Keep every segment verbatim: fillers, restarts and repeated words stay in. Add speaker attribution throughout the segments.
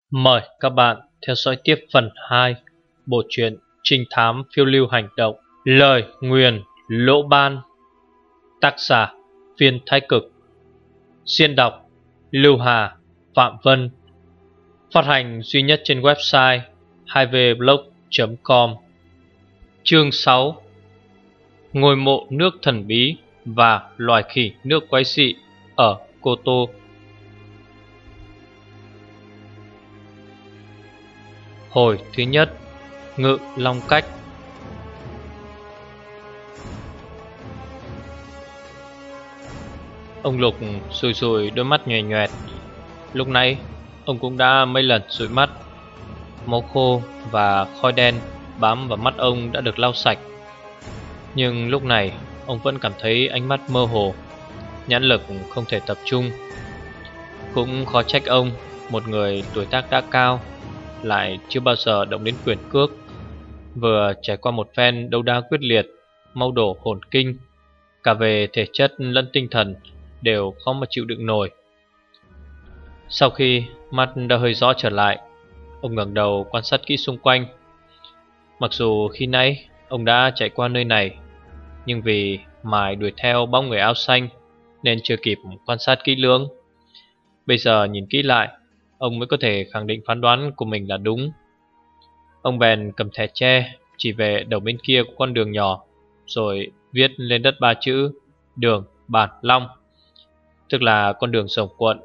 Speaker 1: Mời các bạn theo dõi tiếp phần hai bộ truyện trinh thám phiêu lưu hành động Lời nguyền lỗ ban. Tác giả Viên Thái Cực. Diễn đọc Lưu Hà, Phạm Vân. Phát hành duy nhất trên website hai v blog chấm com. Chương sáu. Ngôi mộ nước thần bí và loài khỉ nước quái dị ở Cô Tô. Hồi thứ nhất, Ngự Long Cách. Ông Lục sùi sùi đôi mắt nhòe nhoẹt. Lúc nãy ông cũng đã mấy lần dụi mắt. Máu khô và khói đen bám vào mắt ông đã được lau sạch. Nhưng lúc này ông vẫn cảm thấy ánh mắt mơ hồ, nhãn lực không thể tập trung. Cũng khó trách ông, một người tuổi tác đã cao, lại chưa bao giờ động đến quyền cước, vừa trải qua một phen đấu đá quyết liệt, mau đổ hồn kinh, cả về thể chất lẫn tinh thần đều khó mà chịu đựng nổi. Sau khi mắt đã hơi rõ trở lại, ông ngẩng đầu quan sát kỹ xung quanh. Mặc dù khi nãy ông đã chạy qua nơi này, nhưng vì mải đuổi theo bóng người áo xanh nên chưa kịp quan sát kỹ lưỡng. Bây giờ nhìn kỹ lại, ông mới có thể khẳng định phán đoán của mình là đúng. Ông bèn cầm thẻ tre chỉ về đầu bên kia của con đường nhỏ, rồi viết lên đất ba chữ Đường Bản Long, tức là con đường rồng quận.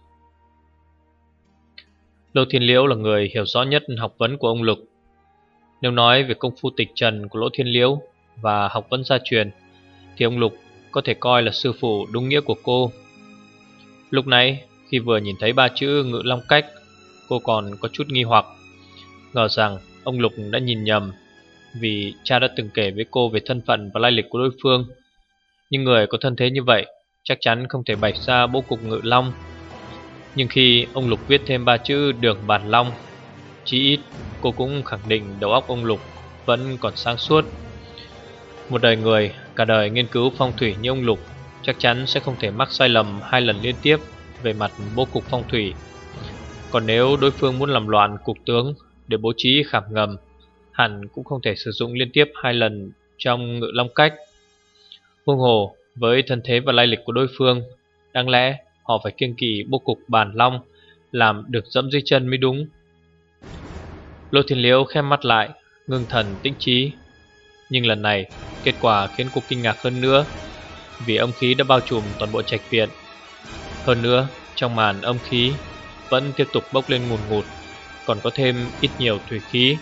Speaker 1: Lô Thiên Liễu là người hiểu rõ nhất học vấn của ông Lục. Nếu nói về công phu tịch trần của Lỗ Thiên Liễu và học vấn gia truyền, thì ông Lục có thể coi là sư phụ đúng nghĩa của cô. Lúc nãy khi vừa nhìn thấy ba chữ Ngự Long Cách, cô còn có chút nghi hoặc, ngờ rằng ông Lục đã nhìn nhầm, vì cha đã từng kể với cô về thân phận và lai lịch của đối phương. Nhưng người có thân thế như vậy chắc chắn không thể bày ra bố cục Ngự Long. Nhưng khi ông Lục viết thêm ba chữ Đường Bản Long, chí ít cô cũng khẳng định đầu óc ông Lục vẫn còn sáng suốt. Một đời người cả đời nghiên cứu phong thủy như ông Lục chắc chắn sẽ không thể mắc sai lầm hai lần liên tiếp về mặt bố cục phong thủy. Còn nếu đối phương muốn làm loạn cục tướng để bố trí khảm ngầm, hẳn cũng không thể sử dụng liên tiếp hai lần trong Ngự Long Cách. Huống hồ với thân thế và lai lịch của đối phương, đáng lẽ họ phải kiêng kỵ bố cục Bản Long, làm được dẫm dưới chân mới đúng. Lô Thiên Liễu khép mắt lại, ngưng thần tĩnh trí. Nhưng lần này kết quả khiến cô kinh ngạc hơn nữa, vì âm khí đã bao trùm toàn bộ trạch viện. Hơn nữa, trong màn âm khí vẫn tiếp tục bốc lên ngùn ngụt, còn có thêm ít nhiều thủy khí.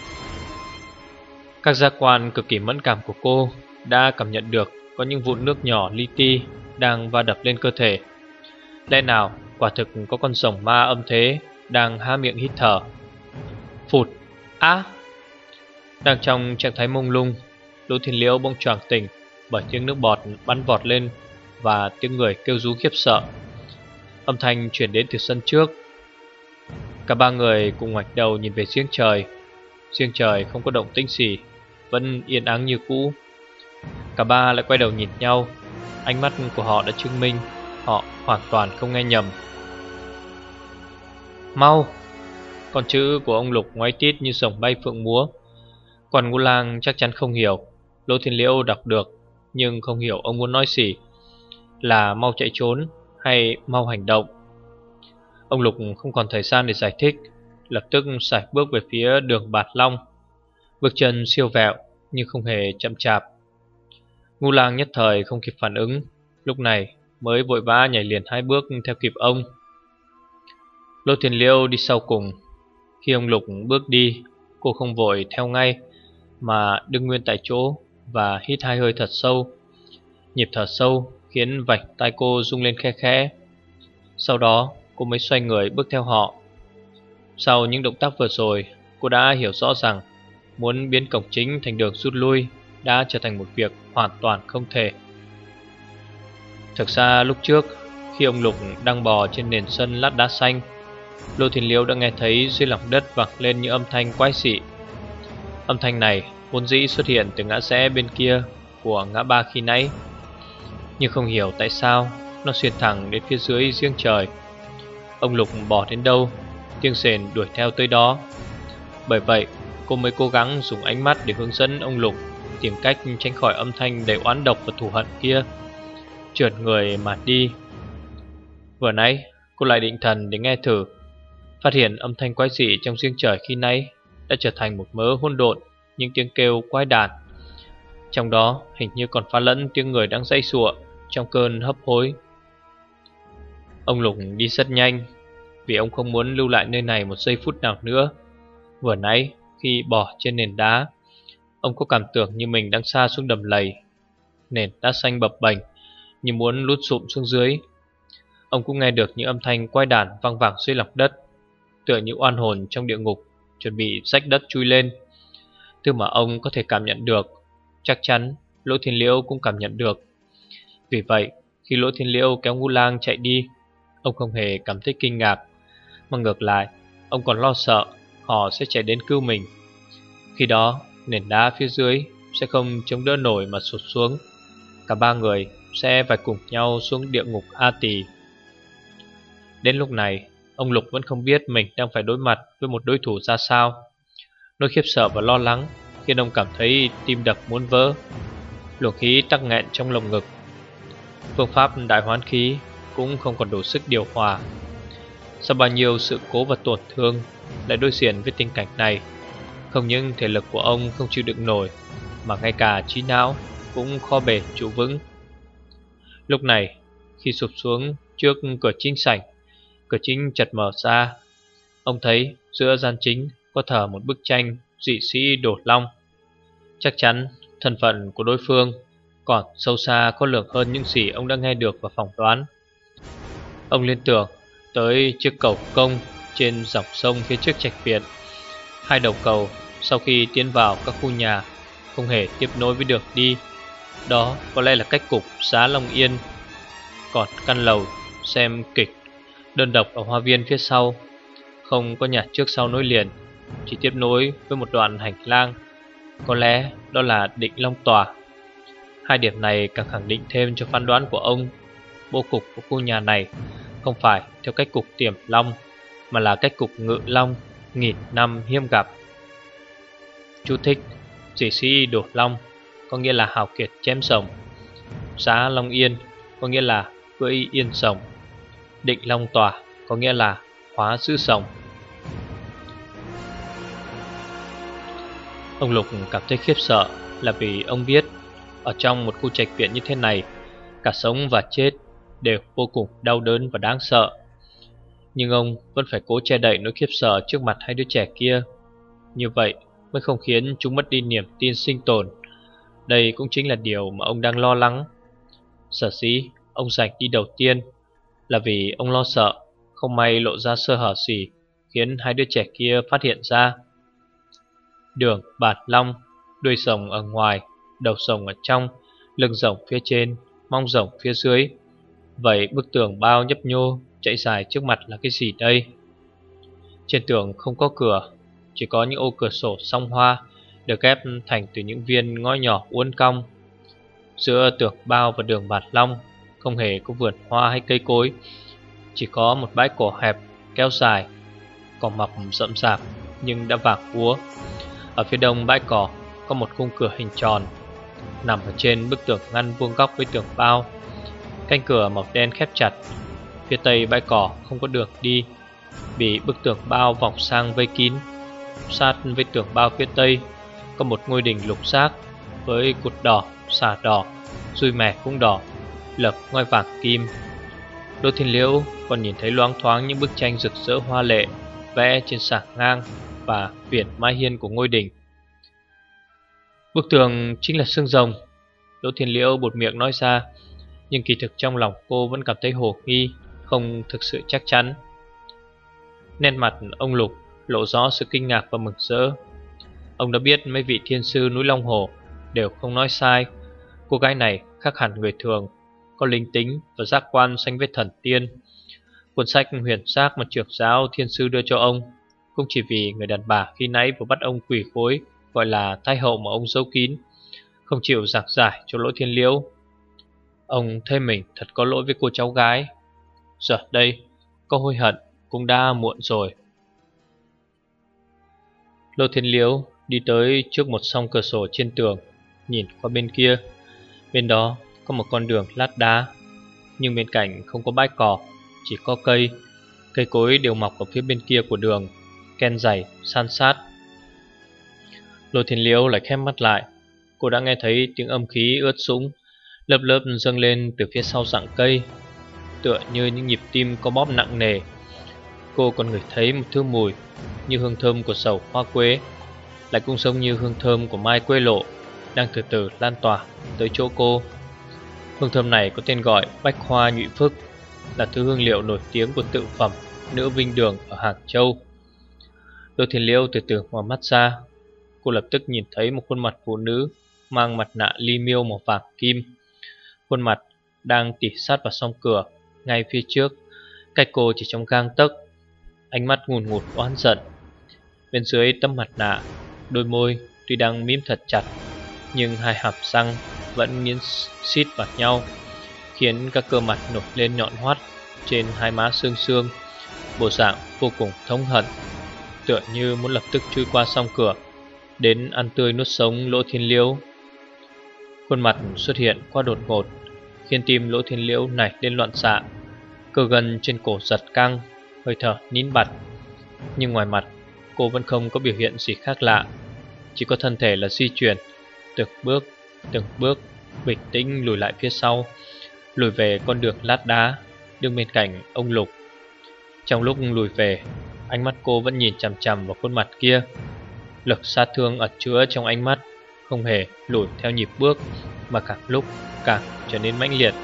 Speaker 1: Các giác quan cực kỳ mẫn cảm của cô đã cảm nhận được có những vụn nước nhỏ li ti đang va đập lên cơ thể. Lẽ nào quả thực có con rồng ma âm thế đang há miệng hít thở. Phụt! Á! Đang trong trạng thái mông lung, Lỗ Thiên Liễu bỗng choàng tỉnh bởi tiếng nước bọt bắn vọt lên và tiếng người kêu rú khiếp sợ. Âm thanh chuyển đến từ sân trước. Cả ba người cùng ngoảnh đầu nhìn về giếng trời. Giếng trời không có động tĩnh gì, vẫn yên ắng như cũ. Cả ba lại quay đầu nhìn nhau. Ánh mắt của họ đã chứng minh họ hoàn toàn không nghe nhầm. Mau! Con chữ của ông Lục ngoáy tít như rồng bay phượng múa. Còn Ngũ Lang chắc chắn không hiểu. Lỗ Thiên Liễu đọc được, nhưng không hiểu ông muốn nói gì, là mau chạy trốn hay mau hành động. Ông Lục không còn thời gian để giải thích, lập tức sải bước về phía Đường Bản Long. Bước chân siêu vẹo nhưng không hề chậm chạp. Ngũ Lang nhất thời không kịp phản ứng, lúc này mới vội vã nhảy liền hai bước theo kịp ông. Lô Thiên Liễu đi sau cùng. Khi ông Lục bước đi, cô không vội theo ngay, mà đứng nguyên tại chỗ và hít hai hơi thật sâu. Nhịp thở sâu khiến vành tai cô rung lên khe khẽ. Sau đó cô mới xoay người bước theo họ. Sau những động tác vừa rồi, cô đã hiểu rõ rằng muốn biến cổng chính thành đường rút lui đã trở thành một việc hoàn toàn không thể. Thực ra lúc trước, khi ông Lục đang bò trên nền sân lát đá xanh, Lô Thiên Liễu đã nghe thấy dưới lòng đất vang lên những âm thanh quái dị. Âm thanh này vốn dĩ xuất hiện từ ngã rẽ bên kia của ngã ba khi nãy, nhưng không hiểu tại sao nó xuyên thẳng đến phía dưới giếng trời. Ông Lục bò đến đâu tiếng sền đuổi theo tới đó. Bởi vậy cô mới cố gắng dùng ánh mắt để hướng dẫn ông Lục tìm cách tránh khỏi âm thanh đầy oán độc và thù hận kia, trượt người mà đi. Vừa nãy cô lại định thần để nghe thử, phát hiện âm thanh quái dị trong riêng trời khi nãy đã trở thành một mớ hỗn độn những tiếng kêu quái đản. Trong đó hình như còn pha lẫn tiếng người đang giãy giụa trong cơn hấp hối. Ông Lục đi rất nhanh vì ông không muốn lưu lại nơi này một giây phút nào nữa. Vừa nãy khi bò trên nền đá, ông có cảm tưởng như mình đang sa xuống đầm lầy. Nền đá xanh bập bềnh như muốn lút sụm xuống dưới. Ông cũng nghe được những âm thanh quái đản vang vẳng dưới lòng đất, tựa như oan hồn trong địa ngục chuẩn bị rách đất chui lên. Thứ mà ông có thể cảm nhận được, chắc chắn Lỗ Thiên Liễu cũng cảm nhận được. Vì vậy khi Lỗ Thiên Liễu kéo Ngũ Lang chạy đi, ông không hề cảm thấy kinh ngạc, mà ngược lại ông còn lo sợ họ sẽ chạy đến cứu mình. Khi đó nền đá phía dưới sẽ không chống đỡ nổi mà sụt xuống. Cả ba người sẽ phải cùng nhau xuống địa ngục A Tỳ. Đến lúc này ông Lục vẫn không biết mình đang phải đối mặt với một đối thủ ra sao. Nỗi khiếp sợ và lo lắng khiến ông cảm thấy tim đập muốn vỡ, luồng khí tắc nghẹn trong lồng ngực. Phương pháp đại hoán khí cũng không còn đủ sức điều hòa. Sau bao nhiêu sự cố và tổn thương, lại đối diện với tình cảnh này, không những thể lực của ông không chịu đựng nổi, mà ngay cả trí não cũng khó bề trụ vững. Lúc này khi sụp xuống trước cửa chính sảnh, cửa chính chợt mở ra. Ông thấy giữa gian chính có thờ một bức tranh dị sĩ Đổ Long. Chắc chắn thân phận của đối phương còn sâu xa khó lường hơn những gì ông đã nghe được và phỏng đoán. Ông liên tưởng tới chiếc cầu công trên dòng sông phía trước trạch viện. Hai đầu cầu sau khi tiến vào các khu nhà không hề tiếp nối với đường đi. Đó có lẽ là cách cục Xá Long Yên. Còn căn lầu xem kịch đơn độc ở hoa viên phía sau, không có nhà trước sau nối liền, chỉ tiếp nối với một đoạn hành lang. Có lẽ đó là Định Long Tòa. Hai điểm này càng khẳng định thêm cho phán đoán của ông. Bố cục của khu nhà này không phải theo cách cục Tiềm Long, mà là cách cục Ngự Long, nghìn năm hiếm gặp. Chú thích: dị sĩ Đổ Long có nghĩa là hào kiệt chém rồng. Xá Long Yên có nghĩa là cưỡi yên rồng. Định Long Tòa có nghĩa là khóa giữ rồng. Ông Lục cảm thấy khiếp sợ là vì ông biết ở trong một khu trạch viện như thế này, cả sống và chết đều vô cùng đau đớn và đáng sợ. Nhưng ông vẫn phải cố che đậy nỗi khiếp sợ trước mặt hai đứa trẻ kia. Như vậy mới không khiến chúng mất đi niềm tin sinh tồn. Đây cũng chính là điều mà ông đang lo lắng. Sở dĩ ông giành đi đầu tiên là vì ông lo sợ không may lộ ra sơ hở gì khiến hai đứa trẻ kia phát hiện ra. Đường Bạt Long, đuôi rồng ở ngoài, đầu rồng ở trong, lưng rồng phía trên, mông rồng phía dưới. Vậy bức tường bao nhấp nhô chạy dài trước mặt là cái gì đây? Trên tường không có cửa, chỉ có những ô cửa sổ song hoa được ghép thành từ những viên ngói nhỏ uốn cong. Giữa tường bao và đường Bạt Long không hề có vườn hoa hay cây cối, chỉ có một bãi cỏ hẹp kéo dài, cỏ mọc rậm rạp nhưng đã vàng úa. Ở phía đông bãi cỏ có một khung cửa hình tròn nằm ở trên bức tường ngăn vuông góc với tường bao. Cánh cửa màu đen khép chặt. Phía tây bãi cỏ không có đường đi, bị bức tường bao vòng sang vây kín. Sát với tường bao phía tây có một ngôi đình lục giác với cột đỏ, xà đỏ, dùi mẻ cũng đỏ, lợp ngói vàng kim. Đỗ Thiên Liễu còn nhìn thấy loáng thoáng những bức tranh rực rỡ hoa lệ vẽ trên sảng ngang và viền mái hiên của ngôi đình. Bức tường chính là xương rồng, Đỗ Thiên Liễu buột miệng nói ra, nhưng kỳ thực trong lòng cô vẫn cảm thấy hồ nghi, không thực sự chắc chắn. Nét mặt ông Lục lộ rõ sự kinh ngạc và mừng rỡ. Ông đã biết mấy vị thiên sư núi Long Hồ đều không nói sai. Cô gái này khác hẳn người thường, có linh tính và giác quan sánh với thần tiên. Cuốn sách huyền giác mà trưởng giáo thiên sư đưa cho ông cũng chỉ vì người đàn bà khi nãy vừa bắt ông quỳ gối gọi là Thái Hậu mà ông giấu kín, không chịu giảng giải cho Lỗ Thiên Liễu. Ông thấy mình thật có lỗi với cô cháu gái. Giờ đây có hối hận cũng đã muộn rồi. Lô Thiên Liễu đi tới trước một song cửa sổ trên tường, nhìn qua bên kia. Bên đó có một con đường lát đá, nhưng bên cạnh không có bãi cỏ, chỉ có cây. Cây cối đều mọc ở phía bên kia của đường, ken dày, san sát. Lô Thiên Liễu lại khép mắt lại. Cô đã nghe thấy tiếng âm khí ướt sũng lớp lớp dâng lên từ phía sau rặng cây, tựa như những nhịp tim có bóp nặng nề. Cô còn ngửi thấy một thứ mùi như hương thơm của sầu hoa quế, lại cũng giống như hương thơm của mai quế lộ đang từ từ lan tỏa tới chỗ cô. Hương thơm này có tên gọi bách hoa nhụy phức, là thứ hương liệu nổi tiếng của tự phẩm nữ Vinh Đường ở Hàng Châu. Lô Thiên Liễu từ từ mở mắt ra. Cô lập tức nhìn thấy một khuôn mặt phụ nữ mang mặt nạ li miêu màu vàng kim. Khuôn mặt đang tỉ sát vào song cửa ngay phía trước, cách cô chỉ trong gang tấc. Ánh mắt ngùn ngụt oán giận. Bên dưới tấm mặt nạ, đôi môi tuy đang mím thật chặt, nhưng hai hàm răng vẫn nghiến xít vào nhau, khiến các cơ mặt nổi lên nhọn hoắt trên hai má xương xương. Bộ dạng vô cùng thống hận, tựa như muốn lập tức chui qua song cửa đến ăn tươi nuốt sống Lỗ Thiên Liễu. Khuôn mặt xuất hiện quá đột ngột, khiến tim Lỗ Thiên Liễu nảy lên loạn xạ. Cơ gân trên cổ giật căng, hơi thở nín bặt. Nhưng ngoài mặt cô vẫn không có biểu hiện gì khác lạ, chỉ có thân thể là di chuyển từng bước, từng bước bình tĩnh lùi lại phía sau, lùi về con đường lát đá đứng bên cạnh ông Lục. Trong lúc lùi về, ánh mắt cô vẫn nhìn chằm chằm vào khuôn mặt kia. Lực sát thương ẩn chứa trong ánh mắt không hề lùi theo nhịp bước, mà càng lúc càng trở nên mãnh liệt.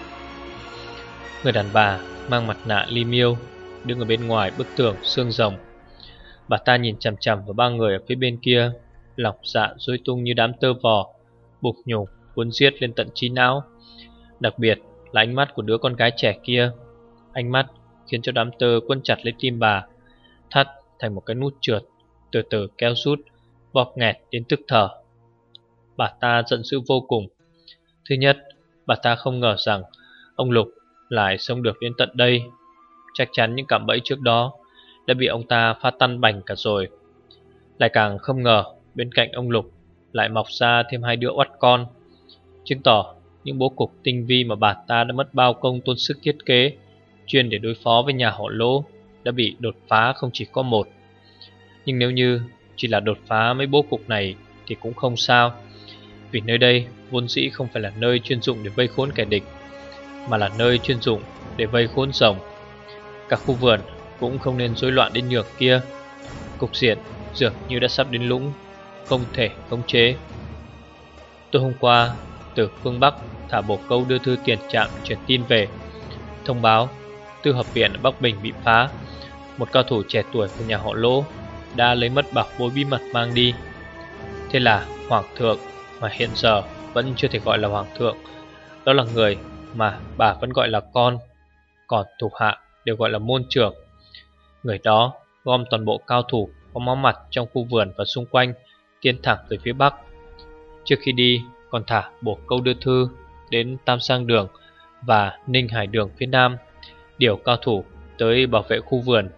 Speaker 1: Người đàn bà mang mặt nạ li miêu đứng ở bên ngoài bức tường xương rồng. Bà ta nhìn chằm chằm vào ba người ở phía bên kia, lòng dạ rối tung như đám tơ vò, bục nhục cuốn giết lên tận trí não. Đặc biệt là ánh mắt của đứa con gái trẻ kia. Ánh mắt khiến cho đám tơ quấn chặt lấy tim bà, thắt thành một cái nút trượt, từ từ kéo rút, bóp nghẹt đến tức thở. Bà ta giận dữ vô cùng. Thứ nhất, bà ta không ngờ rằng ông Lục lại sống được đến tận đây. Chắc chắn những cạm bẫy trước đó đã bị ông ta phá tan bành cả rồi. Lại càng không ngờ bên cạnh ông Lục lại mọc ra thêm hai đứa oắt con, chứng tỏ những bố cục tinh vi mà bà ta đã mất bao công tốn sức thiết kế chuyên để đối phó với nhà họ Lỗ đã bị đột phá không chỉ có một. Nhưng nếu như chỉ là đột phá mấy bố cục này thì cũng không sao, vì nơi đây vốn dĩ không phải là nơi chuyên dụng để vây khốn kẻ địch, mà là nơi chuyên dụng để vây khốn rồng. Cả khu vườn cũng không nên rối loạn đến nhược kia. Cục diện dường như đã sắp đến lũng, không thể khống chế. Tối hôm qua, từ phương Bắc thả bồ câu đưa thư tiền trạm truyền tin về, thông báo tư hợp viện ở Bắc Bình bị phá. Một cao thủ trẻ tuổi của nhà họ Lỗ đã lấy mất bảo bối bí mật mang đi. Thế là hoàng thượng, mà hiện giờ vẫn chưa thể gọi là hoàng thượng, đó là người mà bà vẫn gọi là con, còn thuộc hạ đều gọi là môn trưởng. Người đó gom toàn bộ cao thủ có máu mặt trong khu vườn và xung quanh, tiến thẳng về phía Bắc. Trước khi đi còn thả bổ câu đưa thư đến Tam Sang Đường và Ninh Hải Đường phía Nam, điều cao thủ tới bảo vệ khu vườn.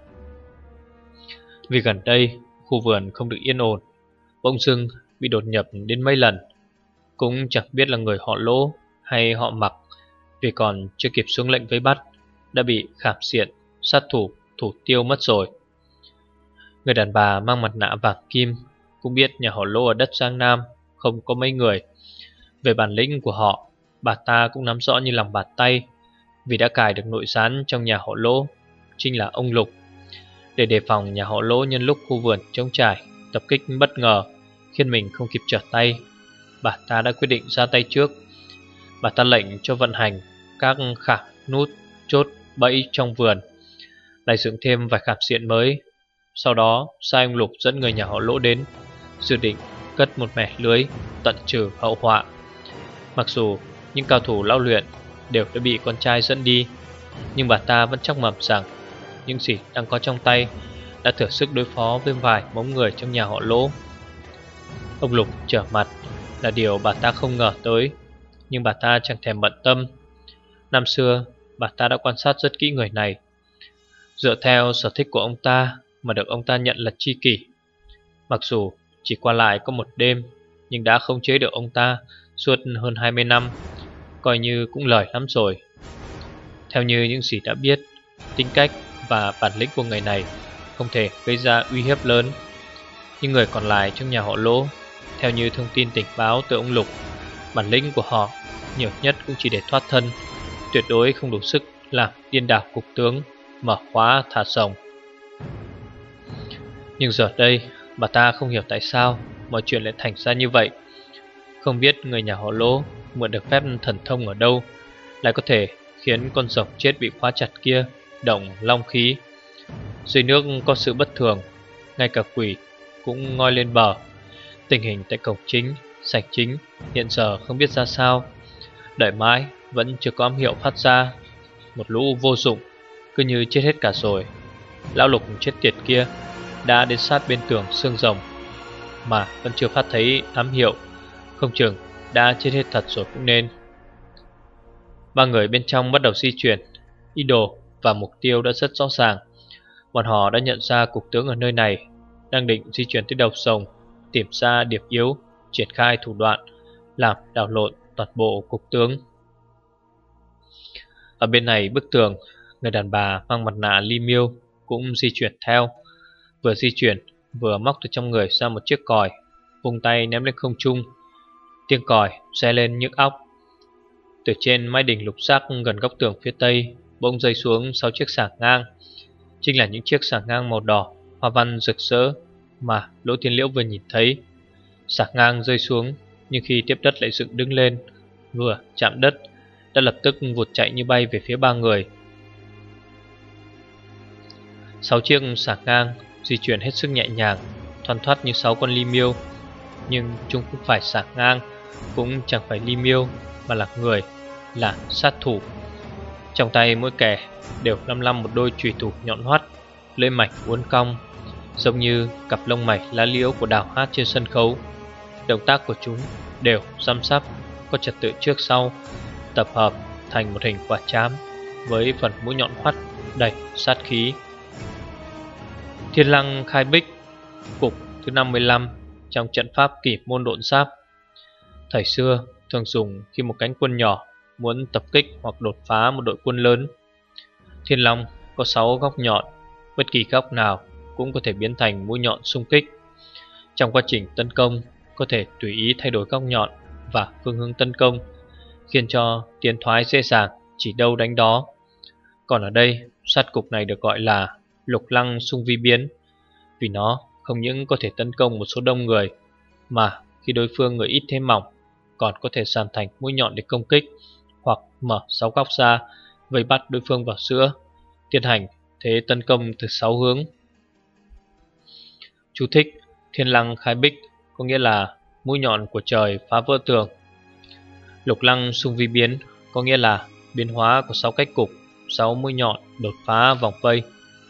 Speaker 1: Vì gần đây khu vườn không được yên ổn, bỗng dưng bị đột nhập đến mấy lần. Cũng chẳng biết là người họ Lỗ hay họ Mặc, vì còn chưa kịp xuống lệnh vây bắt đã bị khảm xiện, sát thủ, thủ tiêu mất rồi. Người đàn bà mang mặt nạ vàng kim cũng biết nhà họ Lỗ ở đất Giang Nam không có mấy người. Về bản lĩnh của họ, bà ta cũng nắm rõ như lòng bàn tay, vì đã cài được nội gián trong nhà họ Lỗ, chính là ông Lục. Để đề phòng nhà họ Lỗ nhân lúc khu vườn trống trải tập kích bất ngờ khiến mình không kịp trở tay, bà ta đã quyết định ra tay trước. Bà ta lệnh cho vận hành các khảm nút chốt bẫy trong vườn, lại dựng thêm vài khảm xiện mới. Sau đó sai ông Lục dẫn người nhà họ Lỗ đến, dự định cất một mẻ lưới tận trừ hậu họa. Mặc dù những cao thủ lão luyện đều đã bị con trai dẫn đi, nhưng bà ta vẫn chắc mẩm rằng những gì đang có trong tay đã thử sức đối phó với vài mống người trong nhà họ Lỗ. Ông Lục trở mặt là điều bà ta không ngờ tới, nhưng bà ta chẳng thèm bận tâm. Năm xưa bà ta đã quan sát rất kỹ người này, dựa theo sở thích của ông ta mà được ông ta nhận là tri kỷ. Mặc dù chỉ qua lại có một đêm, nhưng đã khống chế được ông ta suốt hơn hai mươi năm, coi như cũng lời lắm rồi. Theo như những gì đã biết, tính cách và bản lĩnh của người này không thể gây ra uy hiếp lớn. Nhưng người còn lại trong nhà họ Lỗ, theo như thông tin tình báo từ ông Lục, bản lĩnh của họ nhiều nhất cũng chỉ để thoát thân, tuyệt đối không đủ sức làm điên đảo cục tướng, mở khóa thả rồng. Nhưng giờ đây, bà ta không hiểu tại sao mọi chuyện lại thành ra như vậy. Không biết người nhà họ Lỗ mượn được phép thần thông ở đâu, lại có thể khiến con rồng chết bị khóa chặt kia động long khí. Dưới nước có sự bất thường, ngay cả quỷ cũng ngoi lên bờ. Tình hình tại cổng chính, sảnh chính hiện giờ không biết ra sao. Đợi mãi vẫn chưa có ám hiệu phát ra. Một lũ vô dụng, cứ như chết hết cả rồi. Lão Lục chết tiệt kia đã đến sát bên tường xương rồng mà vẫn chưa phát thấy ám hiệu, không chừng đã chết hết thật rồi cũng nên. Ba người bên trong bắt đầu di chuyển. Ý đồ và mục tiêu đã rất rõ ràng. Bọn họ đã nhận ra cục tướng ở nơi này, đang định di chuyển tới đầu rồng, tìm ra điểm yếu, triển khai thủ đoạn làm đảo lộn toàn bộ cục tướng. Ở bên này bức tường, người đàn bà mang mặt nạ li miêu cũng di chuyển theo. Vừa di chuyển vừa móc từ trong người ra một chiếc còi, vung tay ném lên không trung. Tiếng còi xe lên nhức óc. Từ trên mái đỉnh lục giác gần góc tường phía tây bỗng rơi xuống sáu chiếc xảng ngang. Chính là những chiếc xảng ngang màu đỏ, hoa văn rực rỡ mà Lỗ Thiên Liễu vừa nhìn thấy. Xảng ngang rơi xuống, nhưng khi tiếp đất lại dựng đứng lên, vừa chạm đất đã lập tức vụt chạy như bay về phía ba người. Sáu chiếc xảng ngang di chuyển hết sức nhẹ nhàng, thoăn thoắt như sáu con li miêu. Nhưng chúng không phải xảng ngang, cũng chẳng phải li miêu, mà là người, là sát thủ. Trong tay mỗi kẻ đều lăm lăm một đôi chùy thủ nhọn hoắt, lưỡi mạch uốn cong, giống như cặp lông mày lá liễu của đào hát trên sân khấu. Động tác của chúng đều răm rắp, có trật tự trước sau, tập hợp thành một hình quả trám với phần mũi nhọn hoắt đầy sát khí. Thiên Lăng Khai Bích, cục thứ năm mươi lăm trong trận pháp Kỷ Môn Độn Giáp. Thời xưa thường dùng khi một cánh quân nhỏ muốn tập kích hoặc đột phá một đội quân lớn. Thiên Long có sáu góc nhọn, bất kỳ góc nào cũng có thể biến thành mũi nhọn xung kích. Trong quá trình tấn công, có thể tùy ý thay đổi góc nhọn và phương hướng tấn công, khiến cho tiến thoái dễ dàng, chỉ đâu đánh đó. Còn ở đây, sát cục này được gọi là Lục Lăng Xung Vi Biến, vì nó không những có thể tấn công một số đông người, mà khi đối phương người ít thế mỏng, còn có thể dàn thành mũi nhọn để công kích, hoặc mở sáu góc ra vây bắt đối phương vào giữa, tiến hành thế tấn công từ sáu hướng. Chú thích: Thiên Lăng Khai Bích có nghĩa là mũi nhọn của trời phá vỡ tường. Lục Lăng Xung Vi Biến có nghĩa là biến hóa của sáu cách cục, sáu mũi nhọn đột phá vòng vây.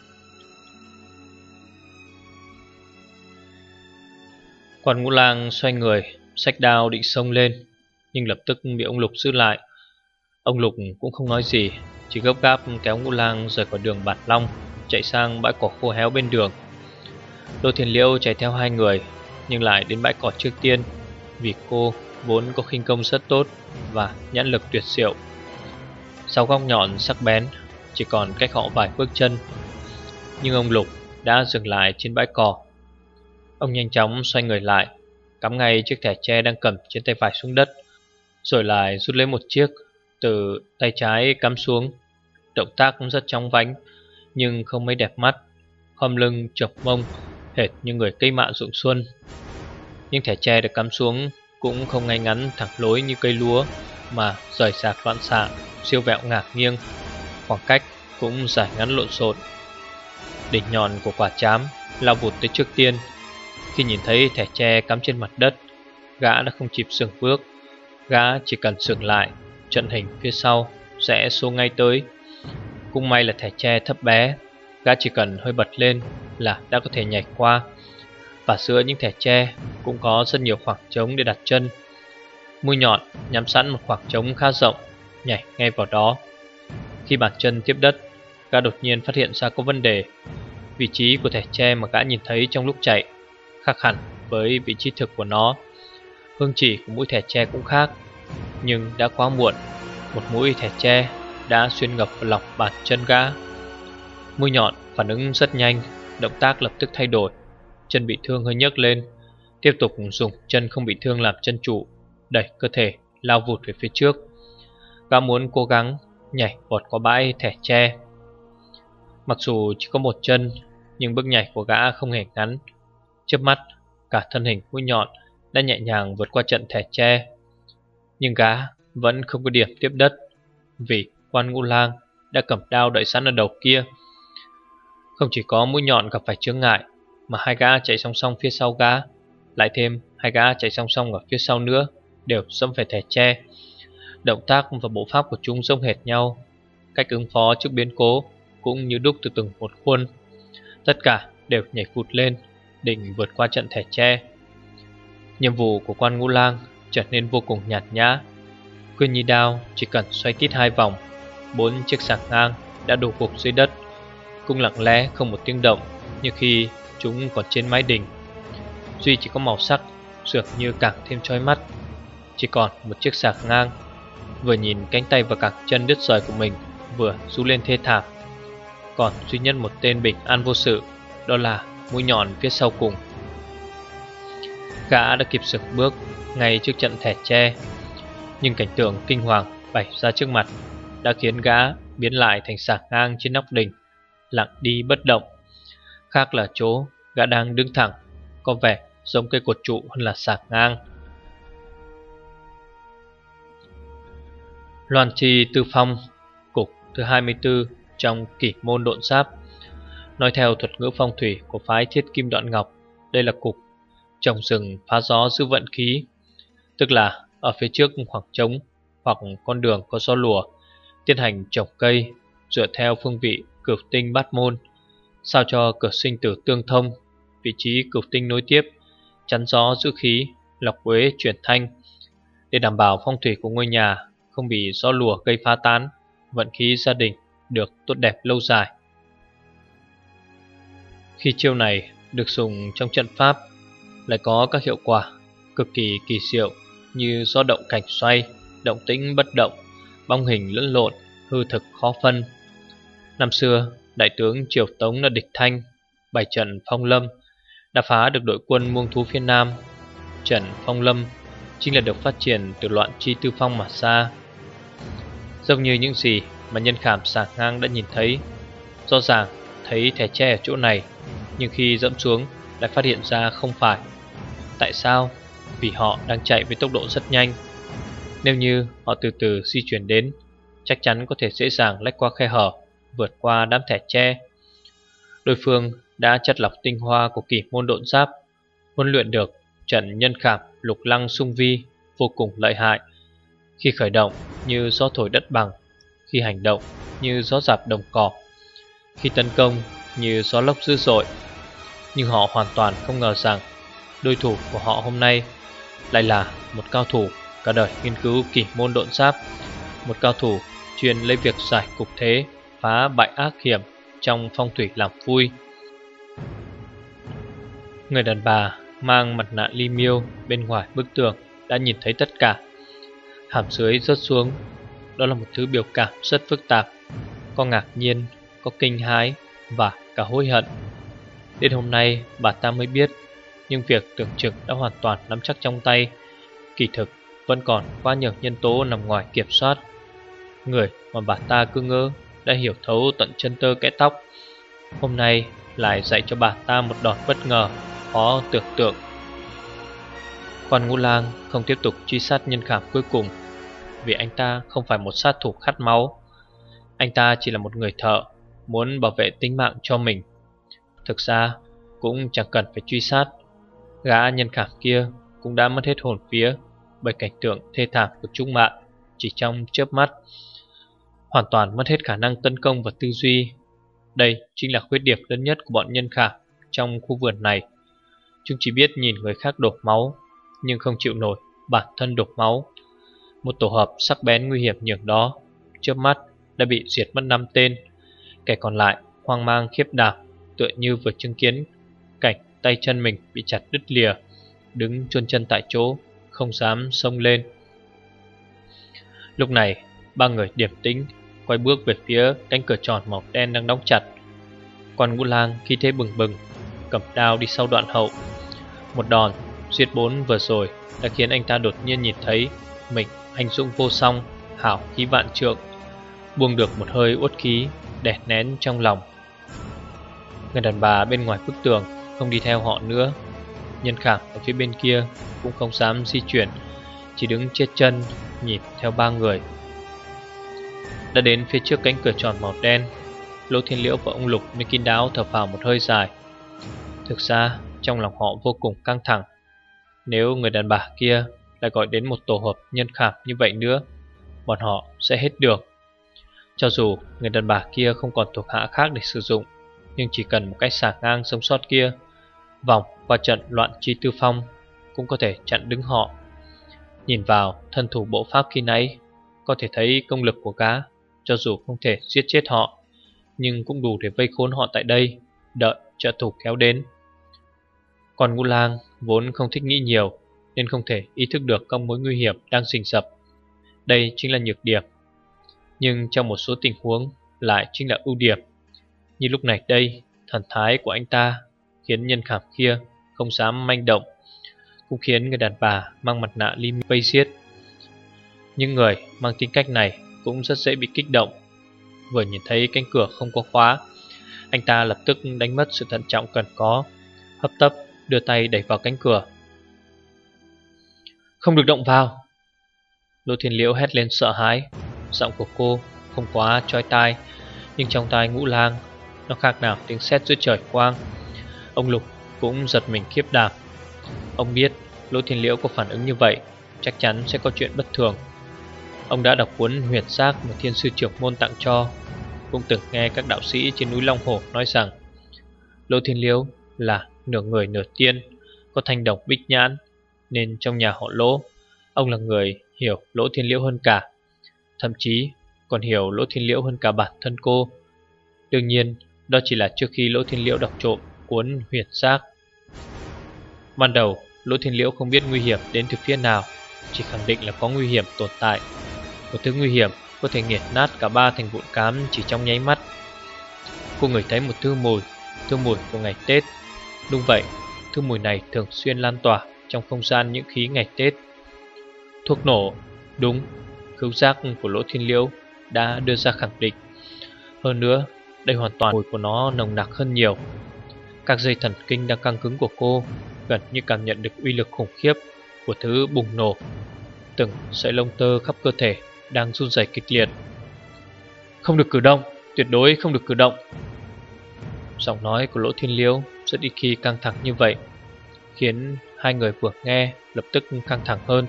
Speaker 1: Quan Ngũ Lang xoay người, xách đao định xông lên, nhưng lập tức bị ông Lục giữ lại. Ông Lục cũng không nói gì, chỉ gấp gáp kéo Ngũ Lang rời khỏi đường Bạt Long, chạy sang bãi cỏ khô héo bên đường. Lô Thiên Liễu chạy theo hai người, nhưng lại đến bãi cỏ trước tiên, vì cô vốn có khinh công rất tốt và nhãn lực tuyệt diệu. Sáu góc nhọn sắc bén, chỉ còn cách họ vài bước chân, nhưng ông Lục đã dừng lại trên bãi cỏ. Ông nhanh chóng xoay người lại, cắm ngay chiếc thẻ tre đang cầm trên tay phải xuống đất, rồi lại rút lấy một chiếc từ tay trái cắm xuống. Động tác cũng rất chóng vánh, nhưng không mấy đẹp mắt, khom lưng chọc mông, hệt như người cây mạ ruộng xuân. Nhưng thẻ tre được cắm xuống cũng không ngay ngắn thẳng lối như cây lúa, mà rời rạc loạn xạ, siêu vẹo ngả nghiêng. Khoảng cách cũng dài ngắn lộn xộn. Đỉnh nhọn của quả trám lao vụt tới trước tiên. Khi nhìn thấy thẻ tre cắm trên mặt đất, gã đã không kịp dừng bước. Gã chỉ cần dừng lại, trận hình phía sau sẽ xô ngay tới. Cũng may là thẻ tre thấp bé, gã chỉ cần hơi bật lên là đã có thể nhảy qua. Và giữa những thẻ tre cũng có rất nhiều khoảng trống để đặt chân. Mũi nhọn nhắm sẵn một khoảng trống khá rộng, nhảy ngay vào đó. Khi bàn chân tiếp đất, gã đột nhiên phát hiện ra có vấn đề. Vị trí của thẻ tre mà gã nhìn thấy trong lúc chạy khác hẳn với vị trí thực của nó. Hương chỉ của mũi thẻ tre cũng khác, nhưng đã quá muộn. Một mũi thẻ tre đã xuyên ngập vào lòng bàn chân gã. Mũi nhọn phản ứng rất nhanh, động tác lập tức thay đổi. Chân bị thương hơi nhấc lên, tiếp tục dùng chân không bị thương làm chân trụ, đẩy cơ thể lao vụt về phía trước. Gã muốn cố gắng nhảy vọt qua bãi thẻ tre. Mặc dù chỉ có một chân, nhưng bước nhảy của gã không hề ngắn. Chớp mắt, cả thân hình mũi nhọn đã nhẹ nhàng vượt qua trận thẻ tre. Nhưng gã vẫn không có điểm tiếp đất, vì Quan Ngũ Lang đã cầm đao đợi sẵn ở đầu kia. Không chỉ có mũi nhọn gặp phải chướng ngại, mà hai gã chạy song song phía sau gã, lại thêm hai gã chạy song song ở phía sau nữa, đều xâm phải thẻ tre. Động tác và bộ pháp của chúng giống hệt nhau, cách ứng phó trước biến cố cũng như đúc từ từng một khuôn. Tất cả đều nhảy vụt lên, định vượt qua trận thẻ tre. Nhiệm vụ của Quan Ngũ Lang trở nên vô cùng nhạt nhã. Khuyên Nhi đao chỉ cần xoay tít hai vòng, bốn chiếc sàng ngang đã đổ gục dưới đất, cũng lặng lẽ không một tiếng động như khi chúng còn trên mái đình. Duy chỉ có màu sắc dường như càng thêm chói mắt. Chỉ còn một chiếc sàng ngang, vừa nhìn cánh tay và cẳng chân đứt rời của mình vừa rú lên thê thảm. Còn duy nhất một tên bình an vô sự, đó là mũi nhọn phía sau cùng. Gã đã kịp dừng bước ngay trước trận thẻ tre, nhưng cảnh tượng kinh hoàng bày ra trước mặt đã khiến gã biến lại thành sàng ngang trên nóc đình, lặng đi bất động. Khác là chỗ gã đang đứng thẳng, có vẻ giống cây cột trụ hơn là sàng ngang. Loan Trì Tư Phong, cục thứ hai mươi tư trong Kỷ Môn Độn Giáp. Nói theo thuật ngữ phong thủy của phái Thiết Kim Đoạn Ngọc, đây là cục trồng rừng phá gió giữ vận khí, tức là ở phía trước khoảng trống hoặc con đường có gió lùa, tiến hành trồng cây dựa theo phương vị cửu tinh bát môn, sao cho cửa sinh tử tương thông, vị trí cửu tinh nối tiếp, chắn gió giữ khí, lọc quế chuyển thanh, để đảm bảo phong thủy của ngôi nhà không bị gió lùa gây phá tán, vận khí gia đình được tốt đẹp lâu dài. Khi chiêu này được dùng trong trận pháp, lại có các hiệu quả cực kỳ kỳ diệu như gió động cảnh xoay, động tĩnh bất động, bóng hình lẫn lộn, hư thực khó phân. Năm xưa, đại tướng Triều Tống là Địch Thanh bày trận Phong Lâm đã phá được đội quân muông thú phía Nam. Trận Phong Lâm chính là được phát triển từ Loạn Chi Tư Phong mà ra. Giống như những gì mà nhân khảm sàng ngang đã nhìn thấy, rõ ràng thấy thẻ tre ở chỗ này, nhưng khi dẫm xuống lại phát hiện ra không phải. Tại sao? Vì họ đang chạy với tốc độ rất nhanh. Nếu như họ từ từ di chuyển đến, chắc chắn có thể dễ dàng lách qua khe hở, vượt qua đám thẻ tre. Đối phương đã chất lọc tinh hoa của Kỷ Môn Độn Giáp, huấn luyện được trận nhân khảm lục lăng xung vi vô cùng lợi hại. Khi khởi động như gió thổi đất bằng, khi hành động như gió rạp đồng cỏ, khi tấn công như gió lốc dữ dội. Nhưng họ hoàn toàn không ngờ rằng đối thủ của họ hôm nay lại là một cao thủ cả đời nghiên cứu Kỷ Môn Độn Giáp, một cao thủ chuyên lấy việc giải cục thế, phá bại ác hiểm trong phong thủy làm vui. Người đàn bà mang mặt nạ ly miêu bên ngoài bức tường đã nhìn thấy tất cả. Hàm dưới rớt xuống, đó là một thứ biểu cảm rất phức tạp, có ngạc nhiên, có kinh hãi và cả hối hận. Đến hôm nay bà ta mới biết, nhưng việc tưởng chừng đã hoàn toàn nắm chắc trong tay, kỳ thực vẫn còn quá nhiều nhân tố nằm ngoài kiểm soát. Người mà bà ta cứ ngỡ đã hiểu thấu tận chân tơ kẽ tóc, hôm nay lại dạy cho bà ta một đòn bất ngờ khó tưởng tượng. Quan Ngũ Lang không tiếp tục truy sát nhân khảm cuối cùng, vì anh ta không phải một sát thủ khát máu. Anh ta chỉ là một người thợ muốn bảo vệ tính mạng cho mình. Thực ra cũng chẳng cần phải truy sát, gã nhân khảm kia cũng đã mất hết hồn vía bởi cảnh tượng thê thảm của Trung Mạn chỉ trong chớp mắt, hoàn toàn mất hết khả năng tấn công và tư duy. Đây chính là khuyết điểm lớn nhất của bọn nhân khảm trong khu vườn này. Chúng chỉ biết nhìn người khác đổ máu, nhưng không chịu nổi bản thân đổ máu. Một tổ hợp sắc bén nguy hiểm nhường đó, chớp mắt đã bị diệt mất năm tên. Kẻ còn lại hoang mang khiếp đảm, tựa như vừa chứng kiến cảnh tay chân mình bị chặt đứt lìa, đứng chôn chân tại chỗ, không dám xông lên. Lúc này ba người điềm tĩnh quay bước về phía cánh cửa tròn màu đen đang đóng chặt. Quan Ngũ Lang khí thế bừng bừng, cầm đao đi sau đoạn hậu. Một đòn giết bốn vừa rồi đã khiến anh ta đột nhiên nhìn thấy mình anh dũng vô song, hảo khí vạn trượng, buông được một hơi uất khí đè nén trong lòng. Người đàn bà bên ngoài bức tường không đi theo họ nữa. Nhân Khảm ở phía bên kia cũng không dám di chuyển, chỉ đứng chết chân nhìn theo ba người. Đã đến phía trước cánh cửa tròn màu đen, Lỗ Thiên Liễu và ông Lục mới kín đáo thở phào một hơi dài. Thực ra trong lòng họ vô cùng căng thẳng. Nếu người đàn bà kia lại gọi đến một tổ hợp Nhân Khảm như vậy nữa, bọn họ sẽ hết được. Cho dù người đàn bà kia không còn thuộc hạ khác để sử dụng, nhưng chỉ cần một cái xà ngang sống sót kia vòng qua trận loạn chi tư phong cũng có thể chặn đứng họ. Nhìn vào thân thủ bộ pháp khi nãy, có thể thấy công lực của gã cho dù không thể giết chết họ, nhưng cũng đủ để vây khốn họ tại đây, đợi trợ thủ kéo đến. Còn Ngũ Lang vốn không thích nghĩ nhiều, nên không thể ý thức được các mối nguy hiểm đang rình rập. Đây chính là nhược điểm, nhưng trong một số tình huống lại chính là ưu điểm. Như lúc này đây, thần thái của anh ta khiến Nhân Khảm kia không dám manh động, cũng khiến người đàn bà mang mặt nạ Ly vây giết. Những người mang tính cách này cũng rất dễ bị kích động. Vừa nhìn thấy cánh cửa không có khóa, anh ta lập tức đánh mất sự thận trọng cần có, hấp tấp đưa tay đẩy vào cánh cửa. Không được động vào! Lỗ Thiên Liễu hét lên sợ hãi. Giọng của cô không quá chói tai, nhưng trong tai Ngũ Lang nó khác nào tiếng sét giữa trời quang. Ông Lục cũng giật mình khiếp đảm. Ông biết Lỗ Thiên Liễu có phản ứng như vậy chắc chắn sẽ có chuyện bất thường. Ông đã đọc cuốn Huyền Giác mà Thiên sư trưởng môn tặng cho, cũng từng nghe các đạo sĩ trên núi Long Hồ nói rằng Lỗ Thiên Liễu là nửa người nửa tiên, có thanh đồng bích nhãn, nên trong nhà họ Lỗ, ông là người hiểu Lỗ Thiên Liễu hơn cả, thậm chí còn hiểu Lỗ Thiên Liễu hơn cả bản thân cô. Đương nhiên, đó chỉ là trước khi Lỗ Thiên Liễu đọc trộm cuốn Huyền Giác. Ban đầu, Lỗ Thiên Liễu không biết nguy hiểm đến từ phía nào, chỉ khẳng định là có nguy hiểm tồn tại. Một thứ nguy hiểm có thể nghiền nát cả ba thành vụn cám chỉ trong nháy mắt. Cô ngửi thấy một thứ mùi, thứ mùi của ngày Tết. Đúng vậy, thứ mùi này thường xuyên lan tỏa trong không gian những khí ngày Tết. Thuốc nổ, đúng, khứu giác của Lỗ Thiên Liễu đã đưa ra khẳng định. Hơn nữa, đây hoàn toàn mùi của nó nồng nặc hơn nhiều. Các dây thần kinh đang căng cứng của cô gần như cảm nhận được uy lực khủng khiếp của thứ bùng nổ. Từng sợi lông tơ khắp cơ thể đang run rẩy kịch liệt. Không được cử động, tuyệt đối không được cử động. Giọng nói của Lỗ Thiên Liễu rất ít khi căng thẳng như vậy, khiến hai người vừa nghe lập tức căng thẳng hơn.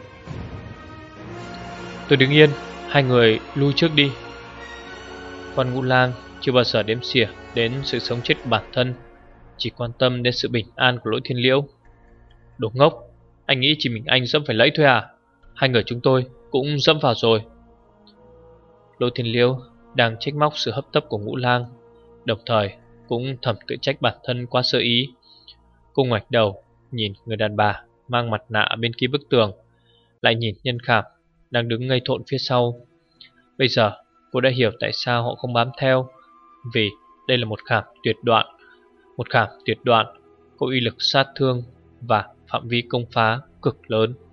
Speaker 1: Tôi đứng yên, hai người lui trước đi. Quan Ngũ Lang chưa bao giờ đếm xỉa đến sự sống chết của bản thân, chỉ quan tâm đến sự bình an của Lỗ Thiên Liễu. Đồ ngốc, anh nghĩ chỉ mình anh dẫm phải lẫy thôi à? Hai người chúng tôi cũng dẫm vào rồi. Lỗ Thiên Liễu đang trách móc sự hấp tấp của Ngũ Lang, đồng thời cũng thầm tự trách bản thân quá sơ ý. Cô ngoảnh đầu nhìn người đàn bà mang mặt nạ bên kia bức tường, lại nhìn Nhân Khảm đang đứng ngây thộn phía sau. Bây giờ cô đã hiểu tại sao họ không bám theo, vì đây là một khảm tuyệt đoạn. Một khảm tuyệt đoạn có uy lực sát thương và phạm vi công phá cực lớn.